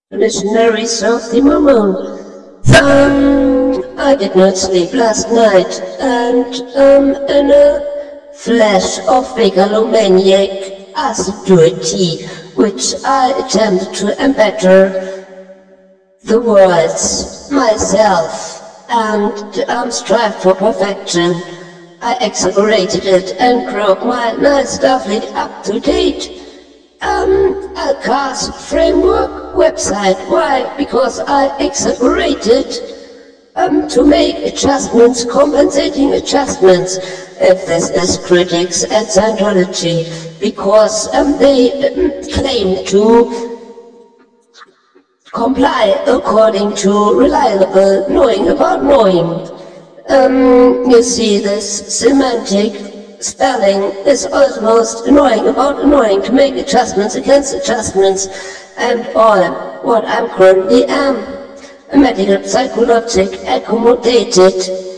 Missionaries of the Mormon. I did not sleep last night, and in a flash of megalomaniac assiduity, which I attempted to embetter the words myself and strive for perfection. I exaggerated it and broke my nice, lovely, up-to-date Alcaz framework website. Why? Because I exaggerated to make adjustments, compensating adjustments, if this is critics at Scientology, because they claim to comply according to reliable knowing about knowing. You see, this semantic spelling is almost annoying about annoying to make adjustments against adjustments and all. What I'm currently am, a medical psychologic accommodated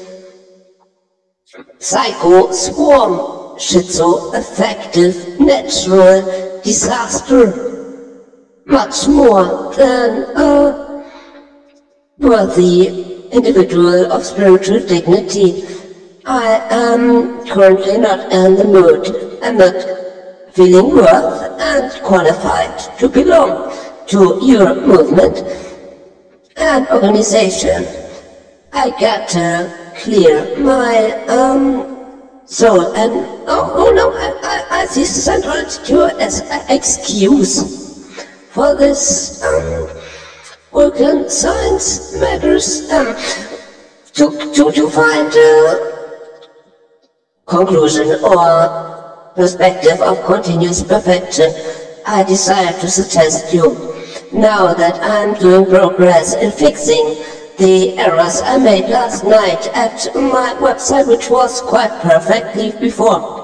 psycho swarm schizoaffective natural disaster, much more than a worthy individual of spiritual dignity. I am currently not in the mood. I'm not feeling worth and qualified to belong to your movement and organization. I got to clear my soul and oh no, I see Scientology cure as an excuse for this organ science matters to find conclusion or perspective of continuous perfection. I decided to suggest you, now that I'm doing progress in fixing the errors I made last night at my website, which was quite perfectly before.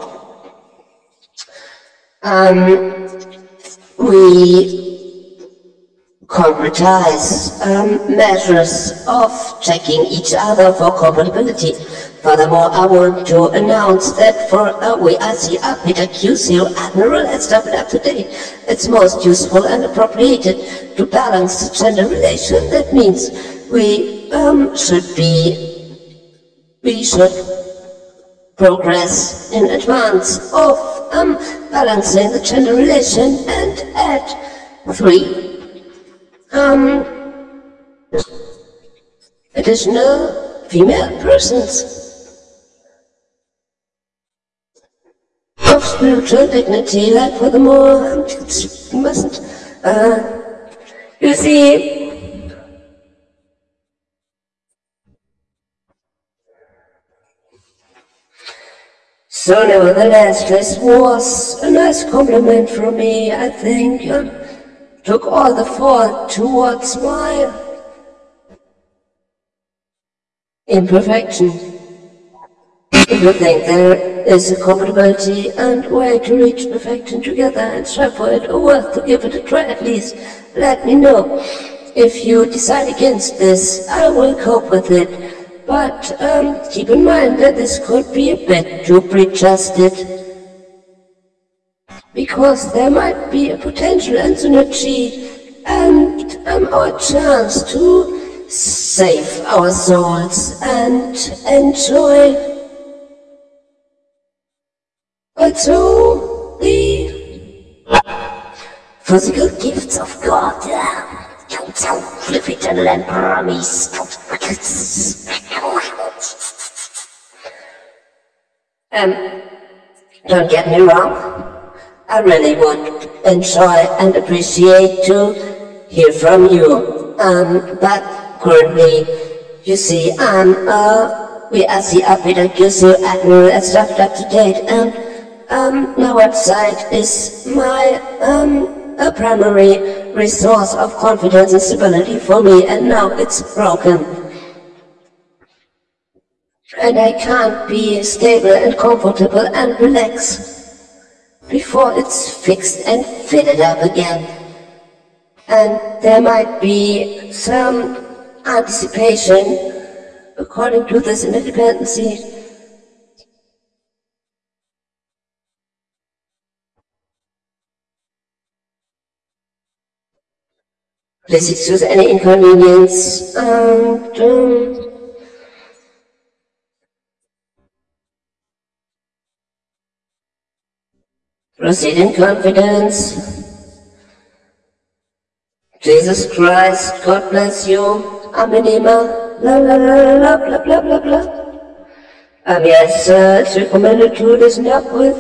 We concretize measures of checking each other for compatibility. Furthermore, I want to announce that for WIC Peter QCO Admiral has stuff it up to date. It's most useful and appropriated to balance the gender relation. That means we should progress in advance of balancing the gender relation and add 3 additional female persons of spiritual dignity. Like furthermore, you mustn't, you see, so nevertheless, this was a nice compliment from me, I think. Took all the fault towards my imperfection. If you think there is a compatibility and way to reach perfection together and strive for it, or worth to give it a try at least, let me know. If you decide against this, I will cope with it. But keep in mind that this could be a bit too pre-adjusted, because there might be a potential synergy and our chance to save our souls and enjoy also the physical gifts of God. Flip eternal and promise. Don't get me wrong, I really would enjoy and appreciate to hear from you. But currently, you see, we are the updated user admiral and stuff up to date, and my website is my a primary resource of confidence and stability for me, and now it's broken. And I can't be stable and comfortable and relaxed before it's fixed and fitted up again. And there might be some anticipation according to this independency. please excuse any inconvenience, and proceed in confidence. Jesus Christ, God bless you. Amenima, la la la la blah blah blah blah. Yes, it's recommended to listen up with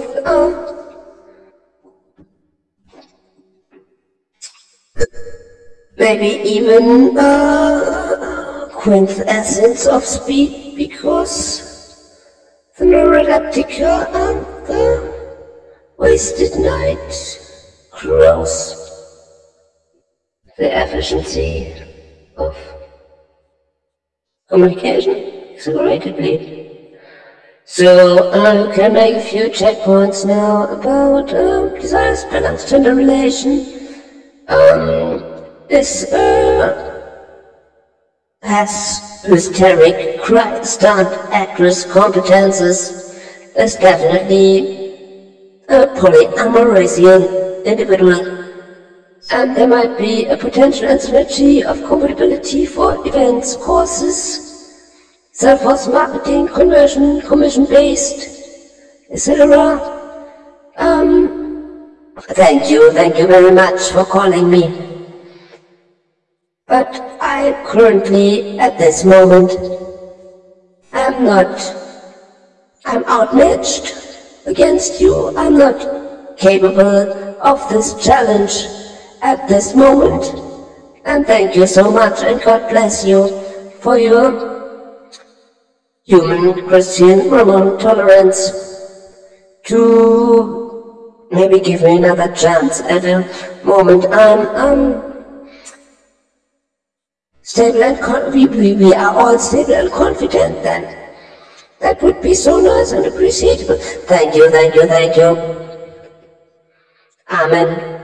maybe even quintessence of speed, because the Neuroleptica and the Wasted Night grows the efficiency of communication acceleratedly. So I can make a few checkpoints now about desires, balance, gender relation. This has hysteric, stunt actress competences. There's definitely a polyamorous young individual. And there might be a potential synergy of compatibility for events, courses, self-force marketing, conversion, commission-based, etc. Thank you very much for calling me. But I currently, at this moment, I'm outmatched against you. I'm not capable of this challenge at this moment. And thank you so much, and God bless you for your human Christian Roman tolerance to maybe give me another chance at a moment. I'm stable and we are all stable and confident then. That would be so nice and appreciable. Thank you. Amen.